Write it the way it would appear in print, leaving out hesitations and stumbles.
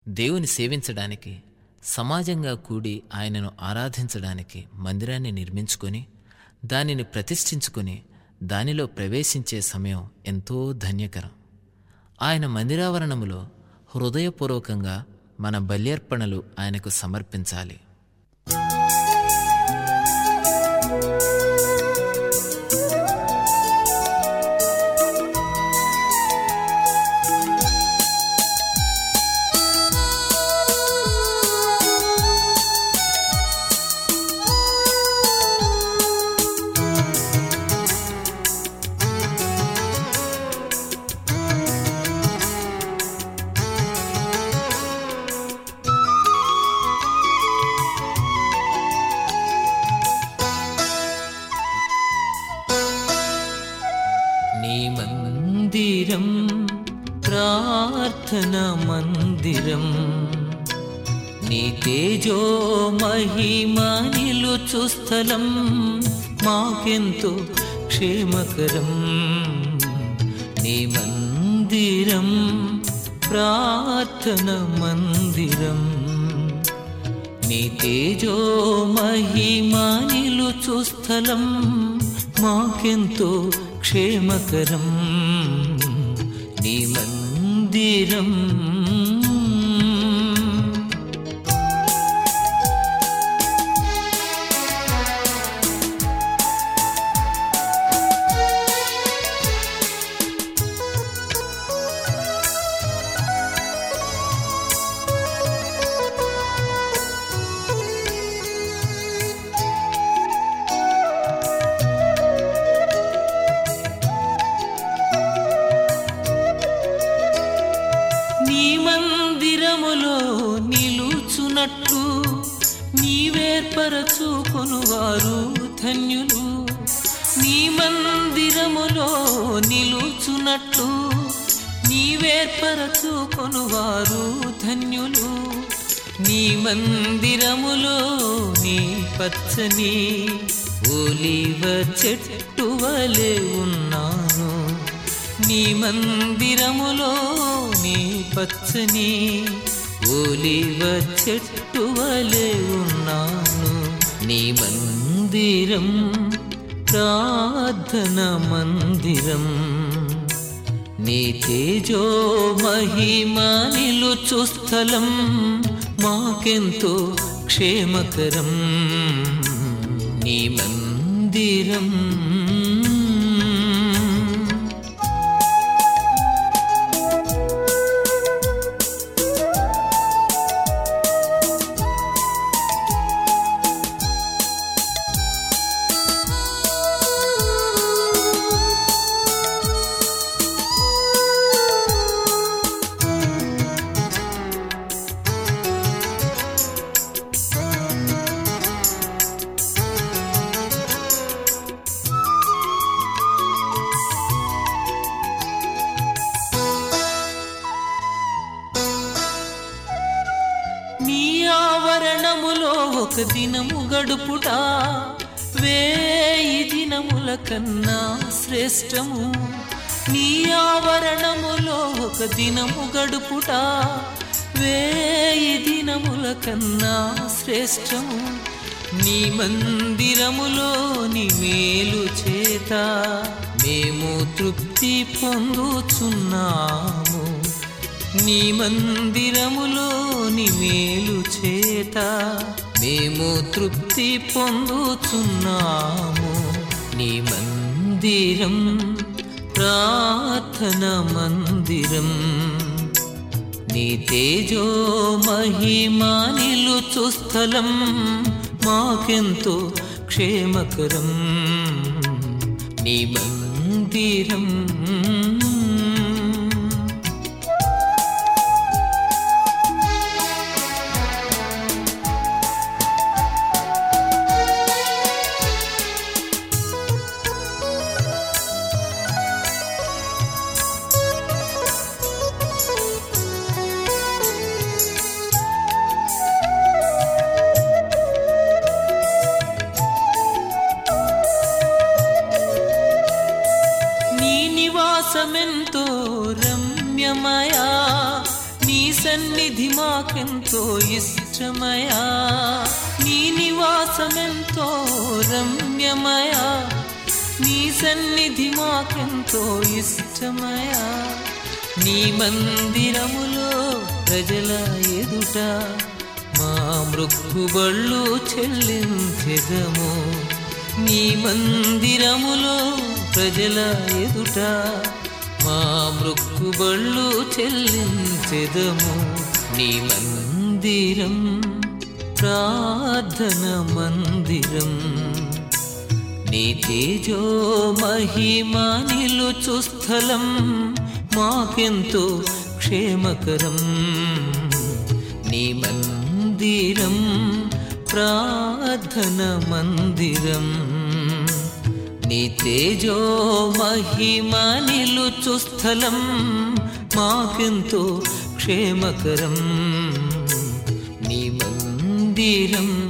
దేవుని సేవించడానికి, సమాజంగా కూడి ఆయనను ఆరాధించడానికి మందిరాన్ని నిర్మించుకొని, దానిని ప్రతిష్ఠించుకొని, దానిలో ప్రవేశించే సమయం ఎంతో ధన్యకరం. ఆయన మందిరావరణములో హృదయపూర్వకంగా మన బల్యర్పణలు ఆయనకు సమర్పించాలి. నీ మందిరం ప్రార్థన మందిరం, నీ తేజో మహిమ నిలుచు స్థలం మాకెంతో క్షేమకరం. నీ మందిరం ప్రార్థన మందిరం, నీ తేజో మహిమ నిలుచు స్థలం మాకెంతో క్షేమకరం. నీ మందిరం నిలుచున్నట్లు నీవేర్పరచుకొనువారు ధన్యులు. నీ మందిరములో నిలుచున్నట్లు నీవేర్పరచుకొనువారు ధన్యులు. నీ మందిరములో నీ పచ్చని ఒలీవ చెట్టు వలె ఉన్నాను. నీ మందిరములో నీ పచ్చని ఒలీవ చెట్టు వలె ఉన్నాను. నీ మందిరం ప్రార్థన మందిరం, నీ తేజో మహిమ నిలుచు స్థలం మాకెంతో క్షేమకరం. నీ మందిరం ఒక దినము గడుపుట 1000 దినముల కన్నా శ్రేష్టము. నీ ఆవరణములో ఒక దినము గడుపుట 1000 దినముల కన్నా శ్రేష్టము. నీ మందిరములో నీ మేలు చేత మేము తృప్తి పొందుచున్నాము. నీ మందిరములో నీ మేలు చేత మేము తృప్తి పొందుచున్నాము. నీ మందిరం ప్రార్థన మందిరం, నీ తేజో మహిమ నిలుచు స్థలం మాకెంతో క్షేమకరం. నీ మందిరం సన్నిధి మాకెంతో ఇష్టమయా, నీ నివాసమెంతో రమ్యమయా, నీ సన్నిధి మాకెంతో ఇష్టమయా. నీ మందిరములో ప్రజల ఎదుట మా మృక్కుబళ్ళు చెల్లించెదము. నీ మందిరములో ప్రజల ఎదుట మా మృక్కుబళ్ళు చెల్లించెదము. నీ మందిరం ప్రార్థన మందిరం, నీ తేజో మహిమా నిలుచు స్థలం మాకెంతో క్షేమకరం. నీ మందిరం ప్రార్థన మందిరం, నీ తేజో మహిమా నిలుచు స్థలం మాకెంతో క్షేమకరం. నీ మందిరం